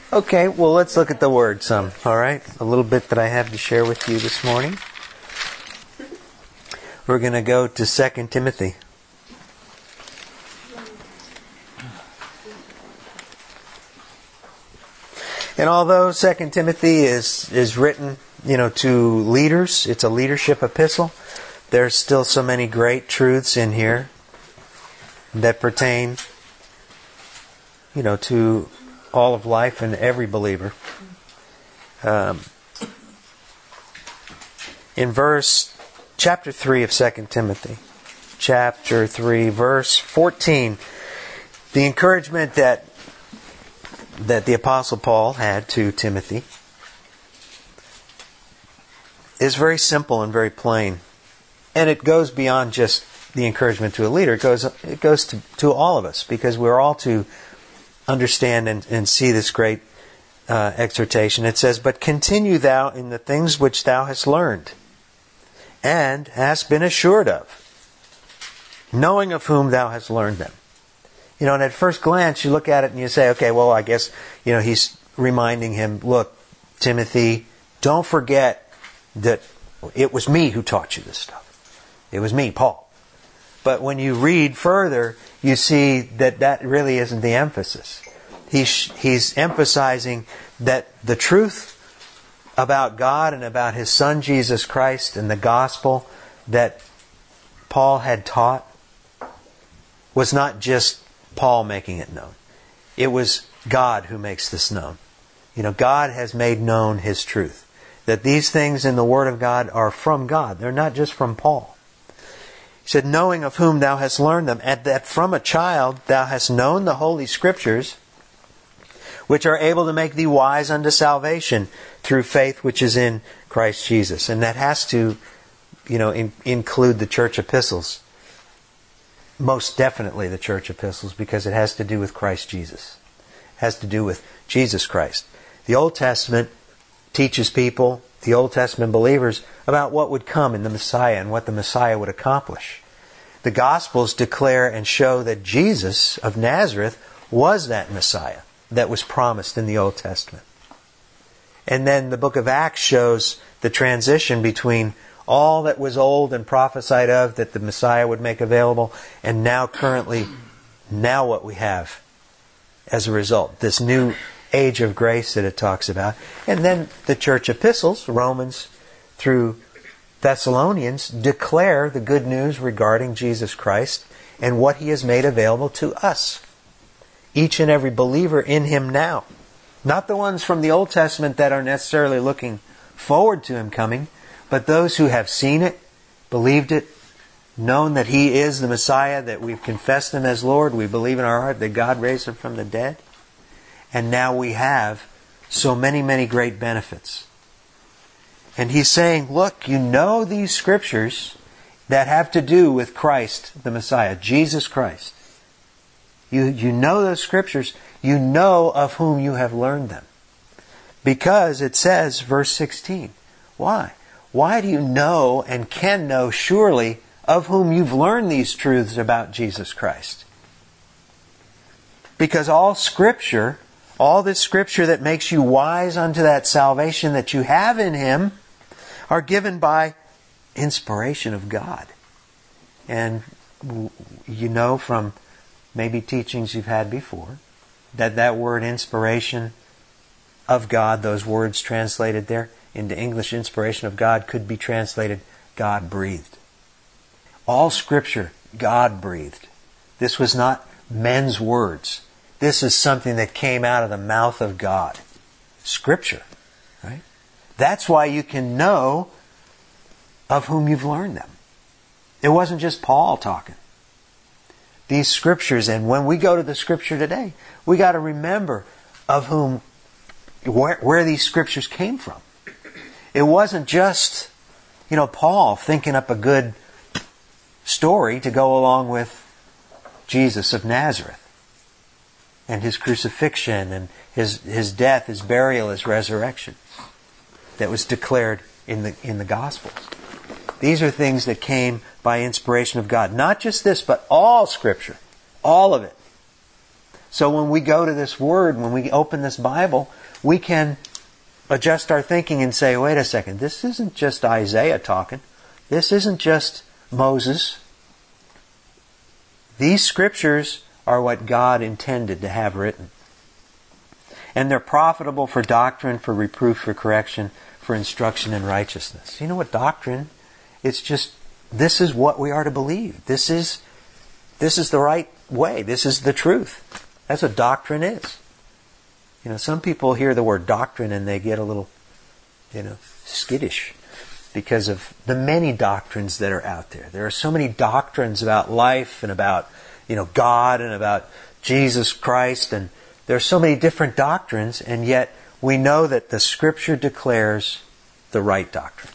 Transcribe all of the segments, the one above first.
Okay, well, let's look at the Word some, all right? A little bit that I have to share with you this morning. We're going to go to 2 Timothy. And although 2 Timothy is written, to leaders, it's a leadership epistle, there's still so many great truths in here that pertain, to all of life and every believer. In chapter 3 of 2 Timothy, chapter 3, verse 14, the encouragement that the Apostle Paul had to Timothy is very simple and very plain. And it goes beyond just the encouragement to a leader. It goes to all of us, because we're all to understand and see this great exhortation. It says, "But continue thou in the things which thou hast learned, and hast been assured of, knowing of whom thou hast learned them." And at first glance, you look at it and you say, okay, well, I guess, he's reminding him, look, Timothy, don't forget that it was me who taught you this stuff. It was me, Paul. But when you read further, you see that really isn't the emphasis. He's emphasizing that the truth about God and about His Son Jesus Christ and the gospel that Paul had taught was not just Paul making it known. It was God who makes this known. God has made known His truth. That these things in the Word of God are from God. They're not just from Paul. He said, "Knowing of whom thou hast learned them, and that from a child thou hast known the Holy Scriptures, which are able to make thee wise unto salvation through faith which is in Christ Jesus." And that has to, include the church epistles. Most definitely the church epistles, because it has to do with Christ Jesus. It has to do with Jesus Christ. The Old Testament teaches people, the Old Testament believers, about what would come in the Messiah and what the Messiah would accomplish. The Gospels declare and show that Jesus of Nazareth was that Messiah that was promised in the Old Testament. And then the book of Acts shows the transition between all that was old and prophesied of that the Messiah would make available, and now what we have as a result. This new age of grace that it talks about. And then the church epistles, Romans through Thessalonians, declare the good news regarding Jesus Christ and what He has made available to us. Each and every believer in Him now. Not the ones from the Old Testament that are necessarily looking forward to Him coming, but those who have seen it, believed it, known that He is the Messiah, that we've confessed Him as Lord, we believe in our heart that God raised Him from the dead. And now we have so many, many great benefits. And he's saying, look, these Scriptures that have to do with Christ, the Messiah, Jesus Christ. You know those Scriptures. You know of whom you have learned them. Because it says, verse 16, why? Why do you know and can know surely of whom you've learned these truths about Jesus Christ? Because all Scripture, all this Scripture that makes you wise unto that salvation that you have in Him, are given by inspiration of God. And from maybe teachings you've had before, that word inspiration of God, those words translated there into English, inspiration of God, could be translated God breathed. All Scripture, God breathed. This was not men's words. This is something that came out of the mouth of God. Scripture. Right? That's why you can know of whom you've learned them. It wasn't just Paul talking. These Scriptures, and when we go to the Scripture today, we got to remember of where these Scriptures came from. It wasn't just, Paul thinking up a good story to go along with Jesus of Nazareth and His crucifixion and His death, His burial, His resurrection that was declared in the Gospels. These are things that came by inspiration of God. Not just this, but all Scripture. All of it. So when we go to this Word, when we open this Bible, we can adjust our thinking and say, wait a second, this isn't just Isaiah talking. This isn't just Moses. These Scriptures are what God intended to have written. And they're profitable for doctrine, for reproof, for correction, for instruction in righteousness. You know what doctrine? It's just, this is what we are to believe. This is the right way. This is the truth. That's what doctrine is. You know, some people hear the word doctrine and they get a little, skittish because of the many doctrines that are out there. There are so many doctrines about life and about, God and about Jesus Christ, and there are so many different doctrines, and yet we know that the Scripture declares the right doctrine.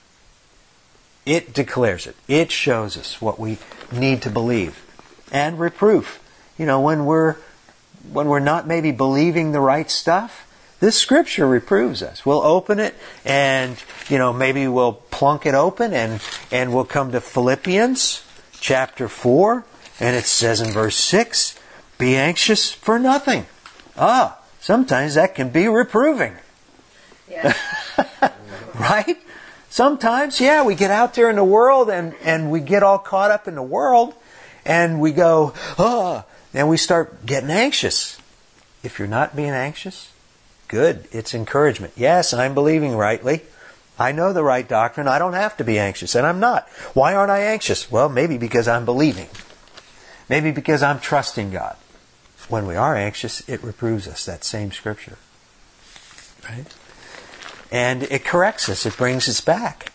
It declares it. It shows us what we need to believe. And reproof. When we're not maybe believing the right stuff, this Scripture reproves us. We'll open it and, maybe we'll plunk it open and we'll come to Philippians chapter 4, and it says in verse 6, be anxious for nothing. Sometimes that can be reproving. Yeah. Right? Sometimes, we get out there in the world and we get all caught up in the world and we go, and we start getting anxious. If you're not being anxious, good. It's encouragement. Yes, I'm believing rightly. I know the right doctrine. I don't have to be anxious, and I'm not. Why aren't I anxious? Well, maybe because I'm believing. Maybe because I'm trusting God. When we are anxious, it reproves us, that same Scripture. Right? And it corrects us. It brings us back,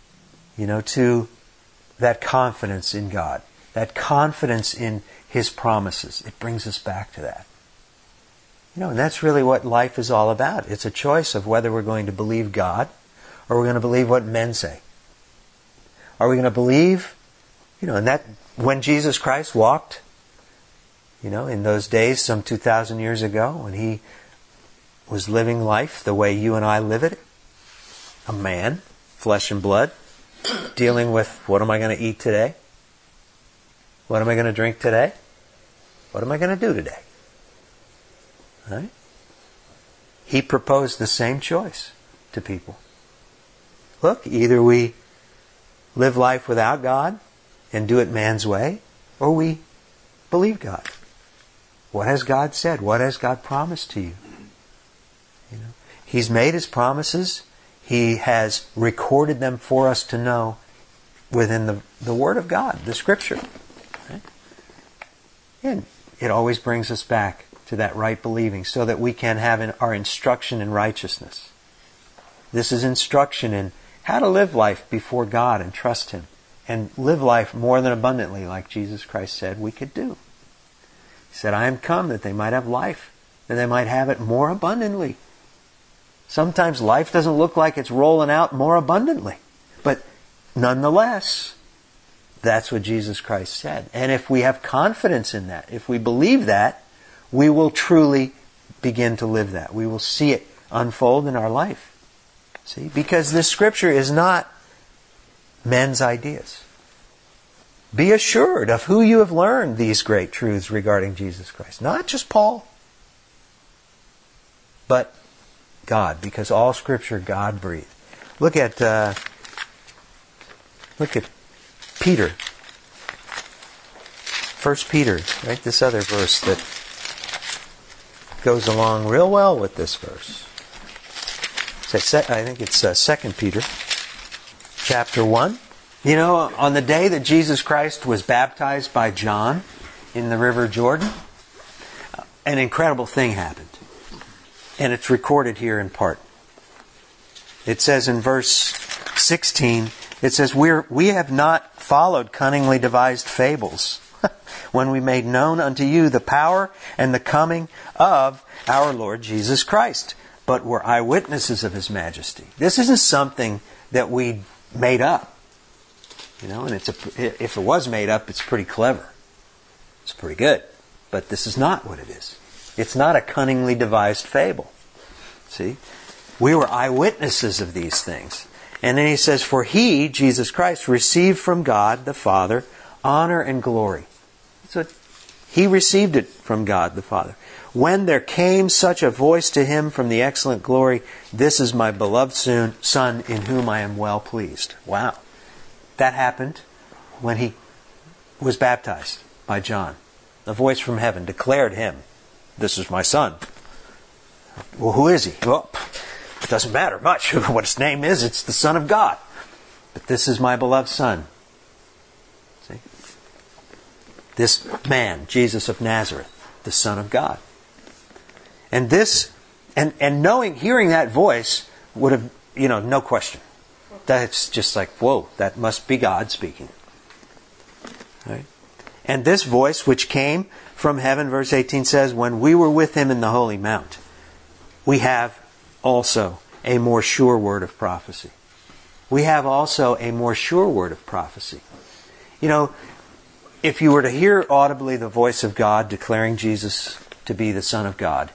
to that confidence in God. That confidence in His promises. It brings us back to that. And that's really what life is all about. It's a choice of whether we're going to believe God or we're going to believe what men say. Are we going to believe, and that when Jesus Christ walked, in those days, some 2,000 years ago, when He was living life the way you and I live it, a man, flesh and blood, dealing with what am I going to eat today? What am I going to drink today? What am I going to do today? Right? He proposed the same choice to people. Look, either we live life without God and do it man's way, or we believe God. What has God said? What has God promised to you? He's made His promises. He has recorded them for us to know within the Word of God, the Scripture. Right? And it always brings us back to that right believing so that we can have our instruction in righteousness. This is instruction in how to live life before God and trust Him and live life more than abundantly like Jesus Christ said we could do. He said, I am come that they might have life, that they might have it more abundantly. Sometimes life doesn't look like it's rolling out more abundantly. But nonetheless, that's what Jesus Christ said. And if we have confidence in that, if we believe that, we will truly begin to live that. We will see it unfold in our life. See? Because this Scripture is not men's ideas. Be assured of who you have learned these great truths regarding Jesus Christ. Not just Paul, but God, because all Scripture God breathed. Look at Peter. 1 Peter, right? This other verse that goes along real well with this verse. I think it's 2 Peter, chapter 1. On the day that Jesus Christ was baptized by John in the River Jordan, an incredible thing happened. And it's recorded here in part. It says in verse 16, it says, we have not followed cunningly devised fables when we made known unto you the power and the coming of our Lord Jesus Christ, but were eyewitnesses of His majesty. This isn't something that we made up. And if it was made up, it's pretty clever. It's pretty good. But this is not what it is. It's not a cunningly devised fable. See? We were eyewitnesses of these things. And then he says, for He, Jesus Christ, received from God the Father honor and glory. That's what He received it from God the Father. When there came such a voice to him from the excellent glory, "This is my beloved Son, in whom I am well pleased." Wow. That happened when he was baptized by John. A voice from heaven declared him, "This is my Son." Well, who is he? Well, it doesn't matter much what his name is. It's the Son of God. But this is my beloved Son. See? This man, Jesus of Nazareth, the Son of God. And this, and hearing that voice would have, no question. That's just like, whoa, that must be God speaking. Right? And this voice which came from heaven, verse 18 says, "When we were with him in the holy mount, we have also a more sure word of prophecy." We have also a more sure word of prophecy. If you were to hear audibly the voice of God declaring Jesus to be the Son of God,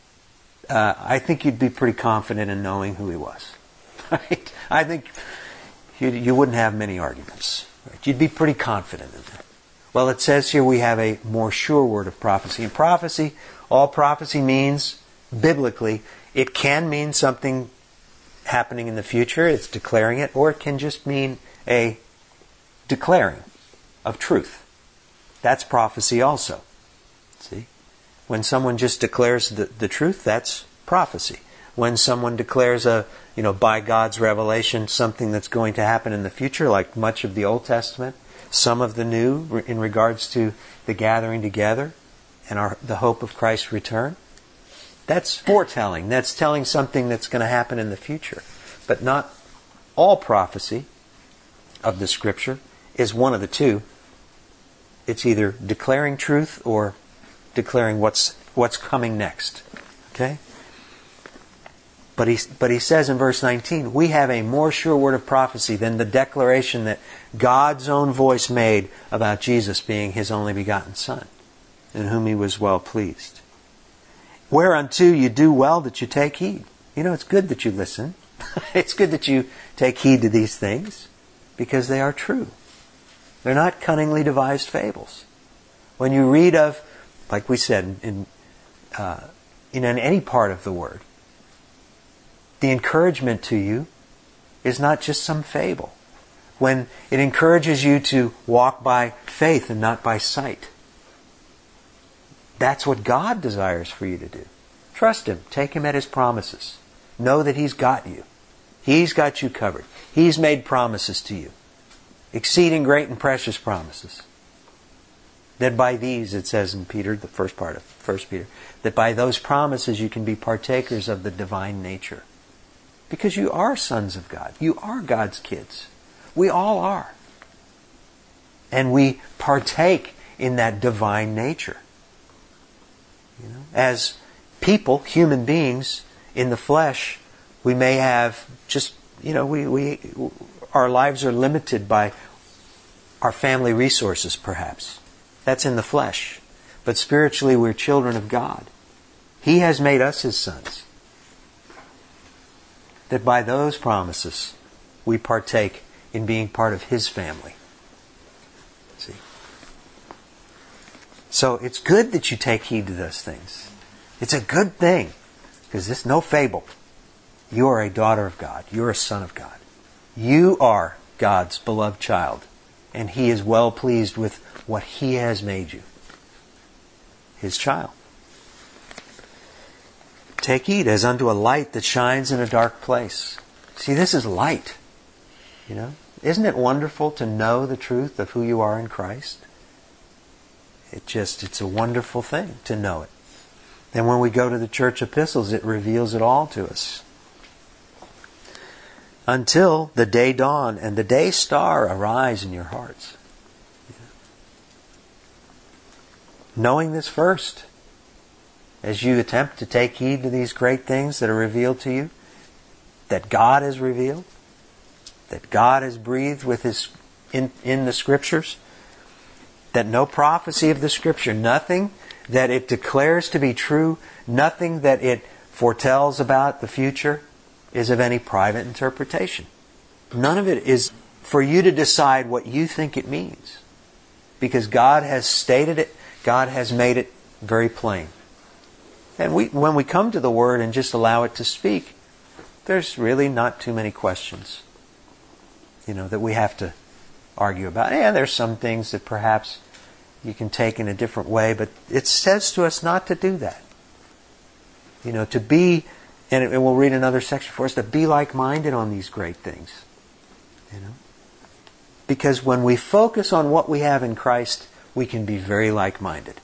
I think you'd be pretty confident in knowing who he was. Right? I think you wouldn't have many arguments. Right? You'd be pretty confident in that. Well, it says here we have a more sure word of prophecy. And prophecy, all prophecy means, biblically, it can mean something happening in the future, it's declaring it, or it can just mean a declaring of truth. That's prophecy also. See? When someone just declares the truth, that's prophecy. When someone declares by God's revelation, something that's going to happen in the future, like much of the Old Testament, some of the New, in regards to the gathering together and the hope of Christ's return, that's foretelling. That's telling something that's going to happen in the future. But not all prophecy of the Scripture is one of the two. It's either declaring truth or declaring what's coming next. Okay? But he says in verse 19, we have a more sure word of prophecy than the declaration that God's own voice made about Jesus being his only begotten Son, in whom he was well pleased. Whereunto you do well that you take heed. It's good that you listen. It's good that you take heed to these things, because they are true. They're not cunningly devised fables. When you read of, like we said, in any part of the Word, the encouragement to you is not just some fable. When it encourages you to walk by faith and not by sight, that's what God desires for you to do. Trust Him. Take Him at His promises. Know that He's got you. He's got you covered. He's made promises to you. Exceeding great and precious promises. That by these, it says in Peter, the first part of 1 Peter, that by those promises you can be partakers of the divine nature. Because you are sons of God. You are God's kids. We all are. And we partake in that divine nature. As people, human beings, in the flesh, we may have just, our lives are limited by our family resources, perhaps. That's in the flesh. But spiritually, we're children of God. He has made us His sons. That by those promises, we partake in being part of His family. See? So it's good that you take heed to those things. It's a good thing, because it's no fable. You are a daughter of God. You're a son of God. You are God's beloved child, and He is well pleased with what He has made you. His child. Take heed as unto a light that shines in a dark place. See, this is light. Isn't it wonderful to know the truth of who you are in Christ? It's a wonderful thing to know it. And when we go to the church epistles, it reveals it all to us. Until the day dawn and the day star arise in your hearts. Knowing this first, as you attempt to take heed to these great things that are revealed to you, that God has revealed, that God has breathed with His in the Scriptures, that no prophecy of the Scripture, nothing that it declares to be true, nothing that it foretells about the future is of any private interpretation. None of it is for you to decide what you think it means. Because God has stated it God has made it very plain. And when we come to the Word and just allow it to speak, there's really not too many questions, that we have to argue about. Yeah, there's some things that perhaps you can take in a different way, but it says to us not to do that. To be, and we'll read another section for us, to be like-minded on these great things. Because when we focus on what we have in Christ, we can be very like-minded.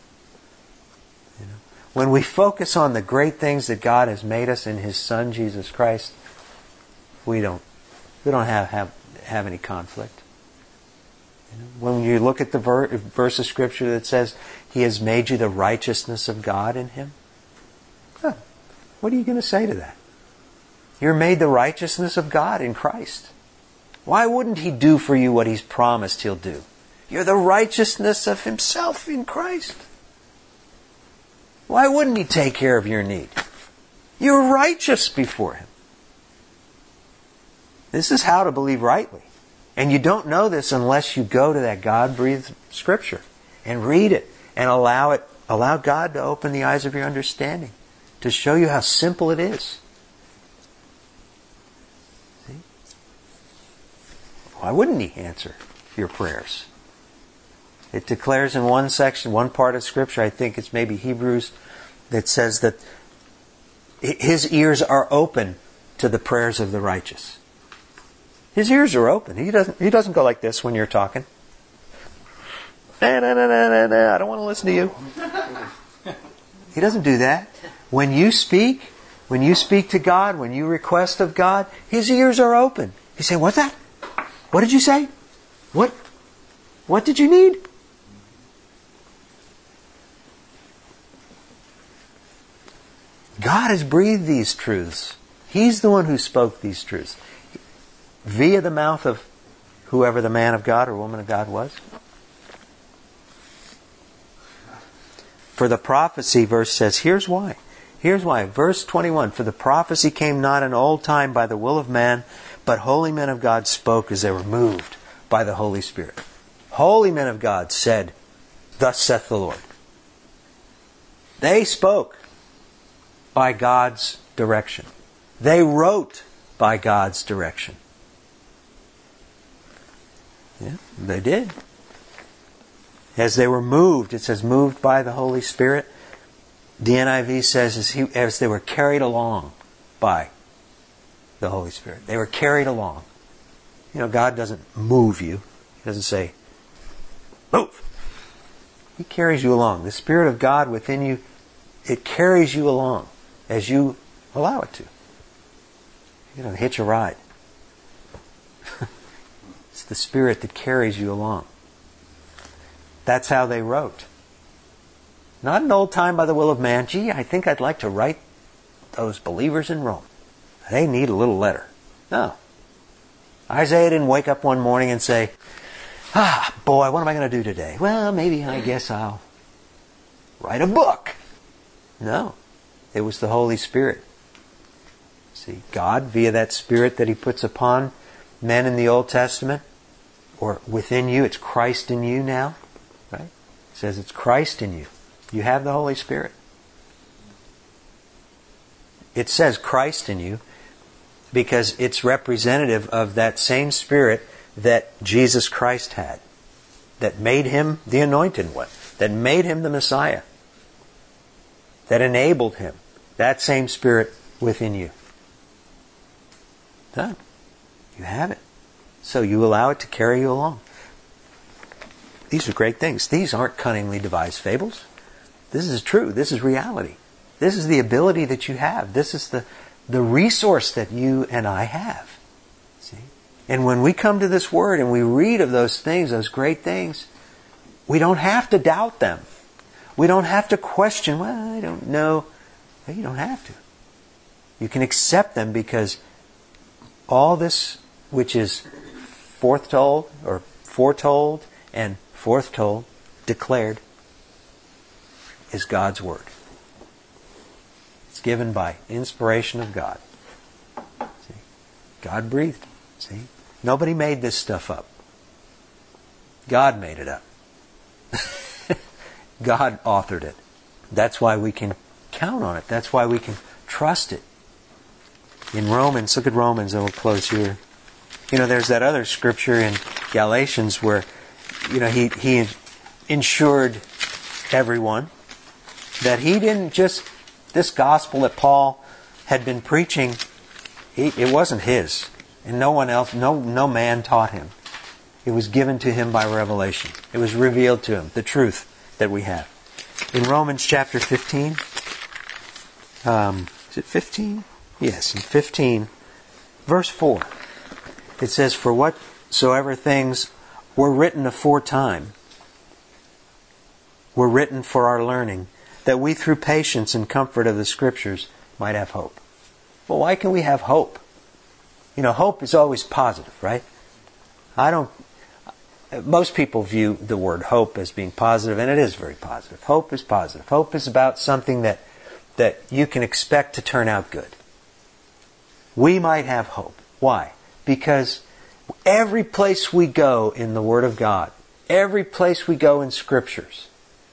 When we focus on the great things that God has made us in His Son, Jesus Christ, we don't have any conflict. When you look at the verse of Scripture that says, He has made you the righteousness of God in Him, what are you going to say to that? You're made the righteousness of God in Christ. Why wouldn't He do for you what He's promised He'll do? You're the righteousness of Himself in Christ. Why wouldn't He take care of your need? You're righteous before Him. This is how to believe rightly. And you don't know this unless you go to that God-breathed Scripture and read it and allow God to open the eyes of your understanding to show you how simple it is. See? Why wouldn't He answer your prayers? It declares in one section, one part of Scripture, I think it's maybe Hebrews, that says that His ears are open to the prayers of the righteous. His ears are open. He doesn't go like this when you're talking. I don't want to listen to you. He doesn't do that. When you speak to God, when you request of God, His ears are open. You say, "What's that? What did you say? What did you need?" God has breathed these truths. He's the one who spoke these truths via the mouth of whoever the man of God or woman of God was. For the prophecy, verse says, here's why. Here's why. Verse 21, for the prophecy came not in old time by the will of man, but holy men of God spoke as they were moved by the Holy Spirit. Holy men of God said, thus saith the Lord. They spoke by God's direction. They wrote by God's direction. Yeah, they did. As they were moved, it says moved by the Holy Spirit. The NIV says as they were carried along by the Holy Spirit. They were carried along. God doesn't move you. He doesn't say, move. He carries you along. The Spirit of God within you, it carries you along as you allow it to. Hitch a ride. It's the Spirit that carries you along. That's how they wrote. Not in old time by the will of man. Gee, I think I'd like to write those believers in Rome. They need a little letter. No. Isaiah didn't wake up one morning and say, boy, what am I going to do today? Well, maybe I guess I'll write a book. No. It was the Holy Spirit. See, God, via that Spirit that He puts upon men in the Old Testament, or within you, it's Christ in you now. Right? It says it's Christ in you. You have the Holy Spirit. It says Christ in you because it's representative of that same Spirit that Jesus Christ had, that made Him the Anointed One, that made Him the Messiah, that enabled Him. That same Spirit within you. Done. You have it. So you allow it to carry you along. These are great things. These aren't cunningly devised fables. This is true. This is reality. This is the ability that you have. This is the resource that you and I have. See? And when we come to this Word and we read of those things, those great things, we don't have to doubt them. We don't have to question, well, I don't know. Well, you don't have to. You can accept them because all this which is foretold and foretold, declared, is God's Word. It's given by inspiration of God. See? God breathed. See? Nobody made this stuff up. God made it up. God authored it. That's why we can count on it. That's why we can trust it. In Romans, look at Romans, and we'll close here. There's that other scripture in Galatians where, he ensured everyone that he didn't just, this gospel that Paul had been preaching, it wasn't his. And no one else, no man taught him. It was given to him by revelation. It was revealed to him, the truth that we have. In Romans chapter 15, is it 15? Yes, in 15, verse 4. It says, "For whatsoever things were written aforetime were written for our learning, that we through patience and comfort of the Scriptures might have hope." Well, why can we have hope? Hope is always positive, right? Most people view the word hope as being positive, and it is very positive. Hope is positive. Hope is about something that you can expect to turn out good. We might have hope. Why? Because every place we go in the Word of God, every place we go in the Scriptures,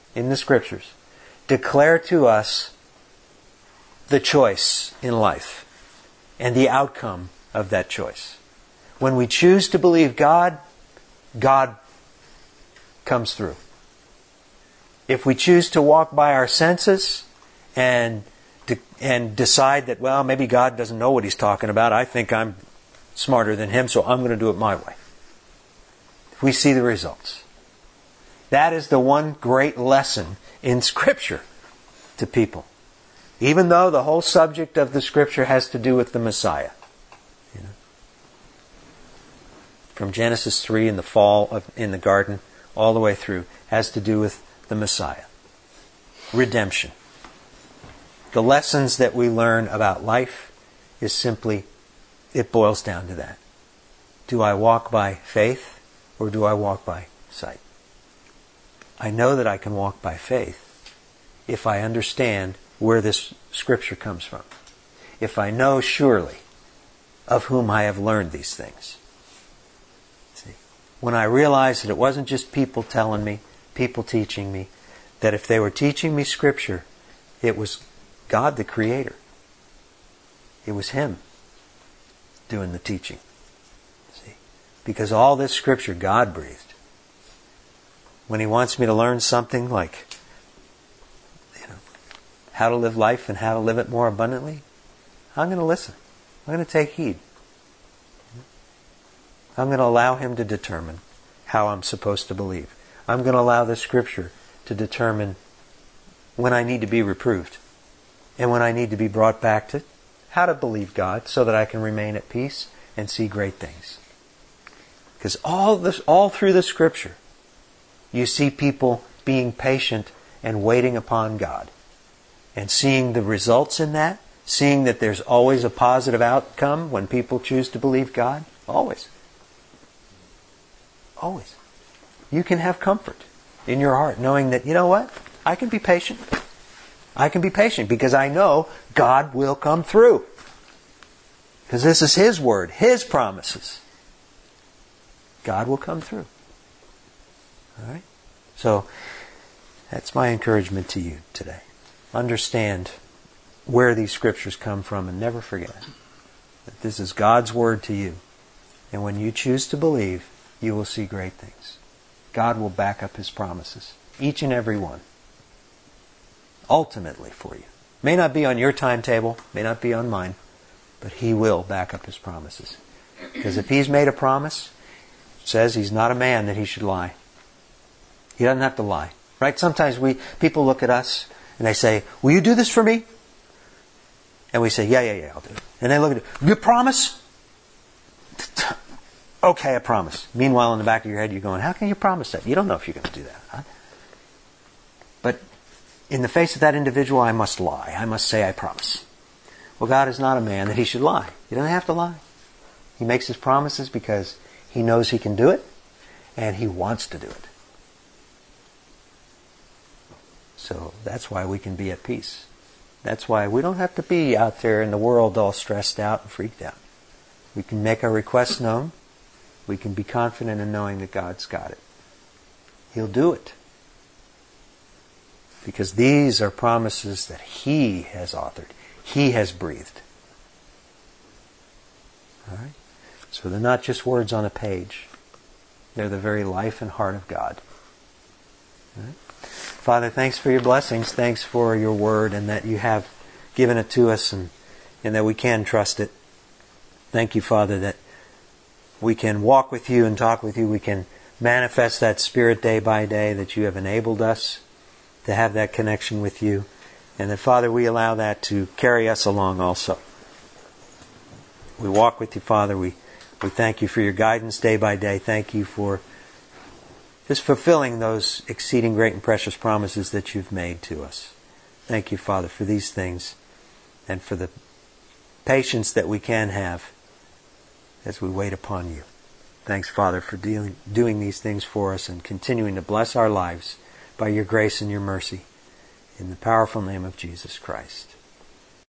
declare to us the choice in life and the outcome of that choice. When we choose to believe God, God comes through. If we choose to walk by our senses and decide that, well, maybe God doesn't know what He's talking about, I think I'm smarter than Him, so I'm going to do it my way. We see the results. That is the one great lesson in Scripture to people. Even though the whole subject of the Scripture has to do with the Messiah. From Genesis 3 and the fall in the garden all the way through has to do with the Messiah. Redemption. The lessons that we learn about life is simply, it boils down to that. Do I walk by faith or do I walk by sight? I know that I can walk by faith if I understand where this Scripture comes from. If I know surely of whom I have learned these things. See, when I realized that it wasn't just people telling me, people teaching me, that if they were teaching me Scripture, it was God the Creator. It was Him doing the teaching. See? Because all this Scripture God breathed. When He wants me to learn something like how to live life and how to live it more abundantly, I'm going to listen. I'm going to take heed. I'm going to allow Him to determine how I'm supposed to believe. I'm going to allow the Scripture to determine when I need to be reproved and when I need to be brought back to how to believe God so that I can remain at peace and see great things. Because all through the Scripture, you see people being patient and waiting upon God. And seeing the results in that, seeing that there's always a positive outcome when people choose to believe God. Always. Always. You can have comfort in your heart knowing that, you know what? I can be patient. I can be patient because I know God will come through. Because this is His Word, His promises. God will come through. All right? So, that's my encouragement to you today. Understand where these Scriptures come from and never forget that this is God's Word to you. And when you choose to believe, you will see great things. God will back up His promises. Each and every one. Ultimately for you. May not be on your timetable, may not be on mine, but He will back up His promises. Because if He's made a promise, it says He's not a man that He should lie. He doesn't have to lie. Right? Sometimes people look at us and they say, will you do this for me? And we say, yeah, I'll do it. And they look at it, you promise? Okay, I promise. Meanwhile, in the back of your head, you're going, how can you promise that? You don't know if you're going to do that. Huh? But in the face of that individual, I must lie. I must say I promise. Well, God is not a man that He should lie. He doesn't have to lie. He makes His promises because He knows He can do it and He wants to do it. So that's why we can be at peace. That's why we don't have to be out there in the world all stressed out and freaked out. We can make our requests known. We can be confident in knowing that God's got it. He'll do it. because these are promises that He has authored. He has breathed. All right? So they're not just words on a page. They're the very life and heart of God. All right? Father, thanks for your blessings. Thanks for your word and that you have given it to us and that we can trust it. Thank you, Father, that we can walk with you and talk with you. We can manifest that Spirit day by day, that you have enabled us to have that connection with you. And that, Father, we allow that to carry us along also. We walk with you, Father. We thank you for your guidance day by day. Thank you for just fulfilling those exceeding great and precious promises that you've made to us. Thank you, Father, for these things and for the patience that we can have as we wait upon you. Thanks, Father, for doing these things for us and continuing to bless our lives by your grace and your mercy. In the powerful name of Jesus Christ.